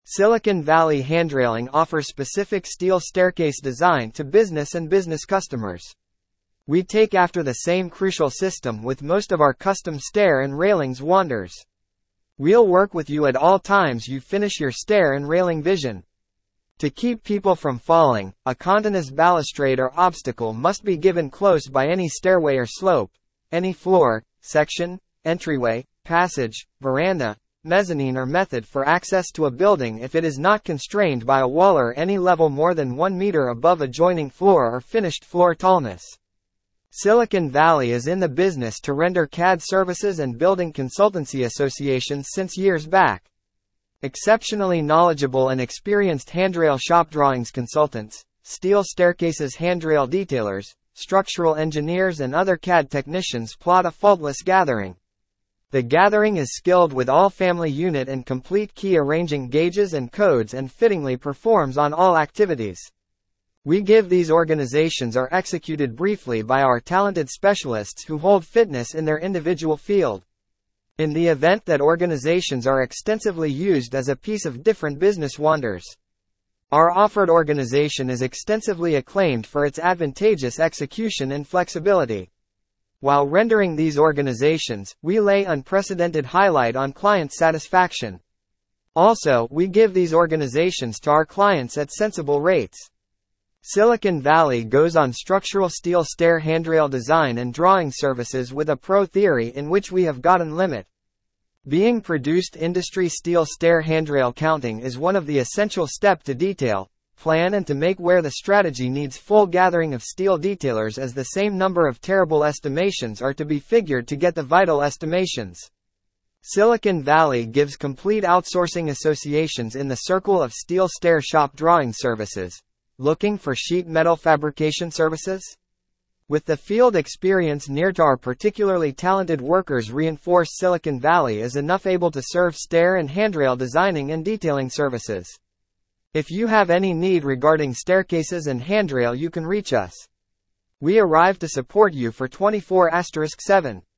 Silicon Valley Handrailing offers specific steel staircase design to business and business customers. We take after the same crucial system with most of our custom stair and railings wonders. We'll work with you at all times you finish your stair and railing vision. To keep people from falling, a continuous balustrade or obstacle must be given close by any stairway or slope, any floor, section, entryway, passage, veranda, mezzanine or method for access to a building if it is not constrained by a wall or any level more than 1 meter above adjoining floor or finished floor tallness. Silicon Valley is in the business to render CAD services and building consultancy associations since years back. Exceptionally knowledgeable and experienced handrail shop drawings consultants, steel staircases handrail detailers, structural engineers and other CAD technicians plot a faultless gathering. The gathering is skilled with all family unit and complete key arranging gauges and codes and fittingly performs on all activities. We give these organizations are executed briefly by our talented specialists who hold fitness in their individual field. In the event that organizations are extensively used as a piece of different business wonders, our offered organization is extensively acclaimed for its advantageous execution and flexibility. While rendering these organizations, we lay unprecedented highlight on client satisfaction. Also, we give these organizations to our clients at sensible rates. Silicon Valley goes on structural steel stair handrail design and drawing services with a pro theory in which we have gotten limit. Being produced industry steel stair handrail counting is one of the essential step to detail, plan and to make where the strategy needs full gathering of steel detailers as the same number of terrible estimations are to be figured to get the vital estimations. Silicon Valley gives complete outsourcing associations in the circle of steel stair shop drawing services. Looking for sheet metal fabrication services? With the field experience near to our particularly talented workers reinforce Silicon Valley is enough able to serve stair and handrail designing and detailing services. If you have any need regarding staircases and handrail you can reach us. We arrive to support you for 24/7.